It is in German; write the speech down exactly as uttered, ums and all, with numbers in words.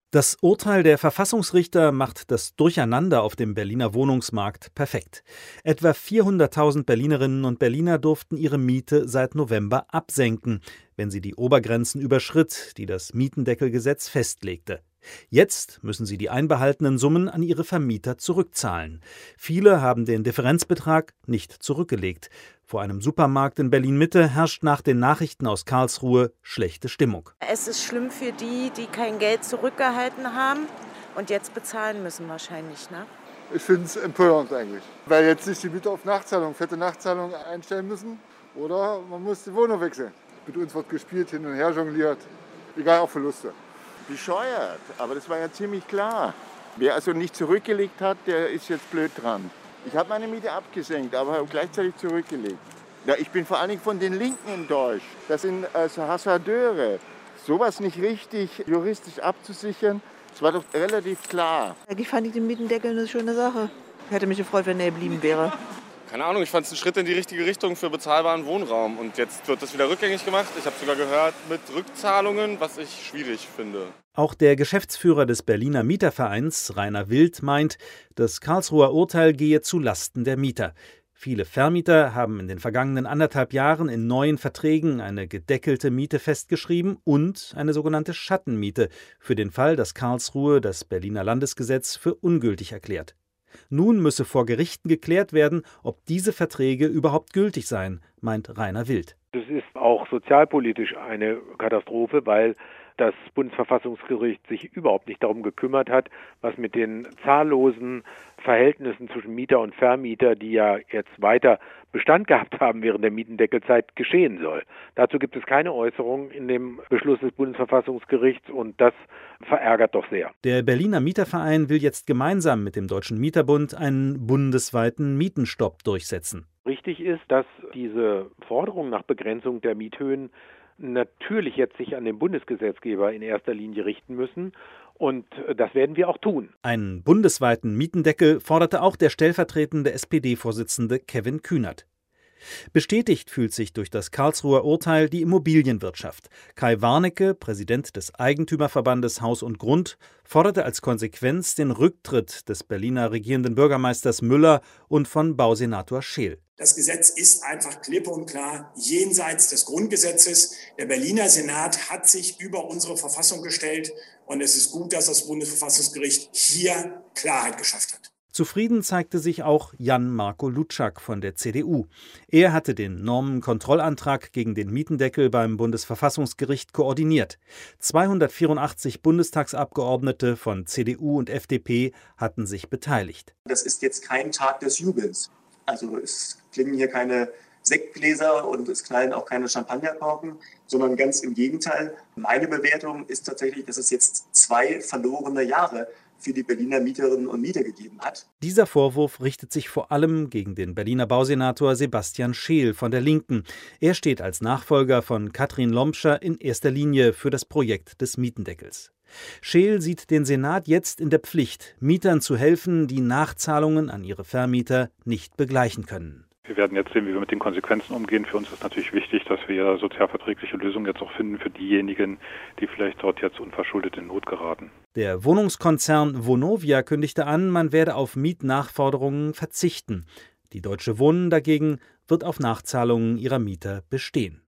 Das Urteil der Verfassungsrichter macht das Durcheinander auf dem Berliner Wohnungsmarkt perfekt. Etwa vierhunderttausend Berlinerinnen und Berliner durften ihre Miete seit November absenken, wenn sie die Obergrenzen überschritt, die das Mietendeckelgesetz festlegte. Jetzt müssen sie die einbehaltenen Summen an ihre Vermieter zurückzahlen. Viele haben den Differenzbetrag nicht zurückgelegt. Vor einem Supermarkt in Berlin-Mitte herrscht nach den Nachrichten aus Karlsruhe schlechte Stimmung. Es ist schlimm für die, die kein Geld zurückgehalten haben und jetzt bezahlen müssen wahrscheinlich, ne? Ich finde es empörend eigentlich, weil jetzt nicht die Miete auf Nachzahlung, fette Nachzahlung einstellen müssen oder man muss die Wohnung wechseln. Mit uns wird gespielt, hin und her jongliert, egal auch Verluste. Bescheuert, aber das war ja ziemlich klar. Wer also nicht zurückgelegt hat, der ist jetzt blöd dran. Ich habe meine Miete abgesenkt, aber gleichzeitig zurückgelegt. Ja, ich bin vor allen Dingen von den Linken enttäuscht. Das sind also Hasardeure. Sowas nicht richtig juristisch abzusichern, das war doch relativ klar. Eigentlich fand ich den Mietendeckel eine schöne Sache. Ich hätte mich gefreut, wenn er geblieben wäre. Keine Ahnung, ich fand es einen Schritt in die richtige Richtung für bezahlbaren Wohnraum. Und jetzt wird das wieder rückgängig gemacht. Ich habe sogar gehört mit Rückzahlungen, was ich schwierig finde. Auch der Geschäftsführer des Berliner Mietervereins, Rainer Wild, meint, das Karlsruher Urteil gehe zu Lasten der Mieter. Viele Vermieter haben in den vergangenen anderthalb Jahren in neuen Verträgen eine gedeckelte Miete festgeschrieben und eine sogenannte Schattenmiete für den Fall, dass Karlsruhe das Berliner Landesgesetz für ungültig erklärt. Nun müsse vor Gerichten geklärt werden, ob diese Verträge überhaupt gültig seien, meint Rainer Wild. Das ist auch sozialpolitisch eine Katastrophe, weil das Bundesverfassungsgericht sich überhaupt nicht darum gekümmert hat, was mit den zahllosen Verhältnissen zwischen Mieter und Vermieter, die ja jetzt weiter Bestand gehabt haben während der Mietendeckelzeit, geschehen soll. Dazu gibt es keine Äußerung in dem Beschluss des Bundesverfassungsgerichts und das verärgert doch sehr. Der Berliner Mieterverein will jetzt gemeinsam mit dem Deutschen Mieterbund einen bundesweiten Mietenstopp durchsetzen. Richtig ist, dass diese Forderung nach Begrenzung der Miethöhen natürlich jetzt sich an den Bundesgesetzgeber in erster Linie richten müssen. Und das werden wir auch tun. Einen bundesweiten Mietendeckel forderte auch der stellvertretende S P D-Vorsitzende Kevin Kühnert. Bestätigt fühlt sich durch das Karlsruher Urteil die Immobilienwirtschaft. Kai Warnecke, Präsident des Eigentümerverbandes Haus und Grund, forderte als Konsequenz den Rücktritt des Berliner regierenden Bürgermeisters Müller und von Bausenator Scheel. Das Gesetz ist einfach klipp und klar jenseits des Grundgesetzes. Der Berliner Senat hat sich über unsere Verfassung gestellt und es ist gut, dass das Bundesverfassungsgericht hier Klarheit geschafft hat. Zufrieden zeigte sich auch Jan-Marco Lutschak von der C D U. Er hatte den Normenkontrollantrag gegen den Mietendeckel beim Bundesverfassungsgericht koordiniert. zweihundertvierundachtzig Bundestagsabgeordnete von C D U und F D P hatten sich beteiligt. Das ist jetzt kein Tag des Jubels. Also es klingen hier keine Sektgläser und es knallen auch keine Champagnerkorken, sondern ganz im Gegenteil. Meine Bewertung ist tatsächlich, dass es jetzt zwei verlorene Jahre für die Berliner Mieterinnen und Mieter gegeben hat. Dieser Vorwurf richtet sich vor allem gegen den Berliner Bausenator Sebastian Scheel von der Linken. Er steht als Nachfolger von Katrin Lomscher in erster Linie für das Projekt des Mietendeckels. Scheel sieht den Senat jetzt in der Pflicht, Mietern zu helfen, die Nachzahlungen an ihre Vermieter nicht begleichen können. Wir werden jetzt sehen, wie wir mit den Konsequenzen umgehen. Für uns ist natürlich wichtig, dass wir sozialverträgliche Lösungen jetzt auch finden für diejenigen, die vielleicht dort jetzt unverschuldet in Not geraten. Der Wohnungskonzern Vonovia kündigte an, man werde auf Mietnachforderungen verzichten. Die Deutsche Wohnen dagegen wird auf Nachzahlungen ihrer Mieter bestehen.